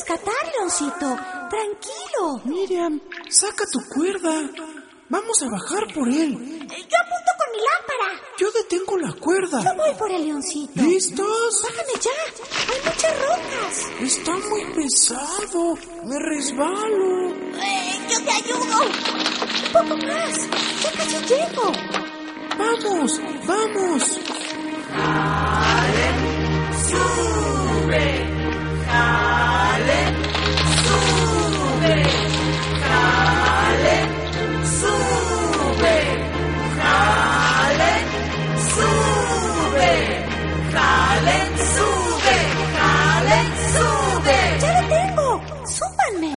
rescatar, Leoncito. Tranquilo. Miriam, saca tu cuerda. Vamos a bajar por él. Yo apunto con mi lámpara. Yo detengo la cuerda. Yo voy por el Leoncito. ¿Listos? Bájame ya. Hay muchas rocas. Está muy pesado. Me resbalo. Yo te ayudo. Un poco más. Ya casi llego. Vamos, vamos. ¡Sube!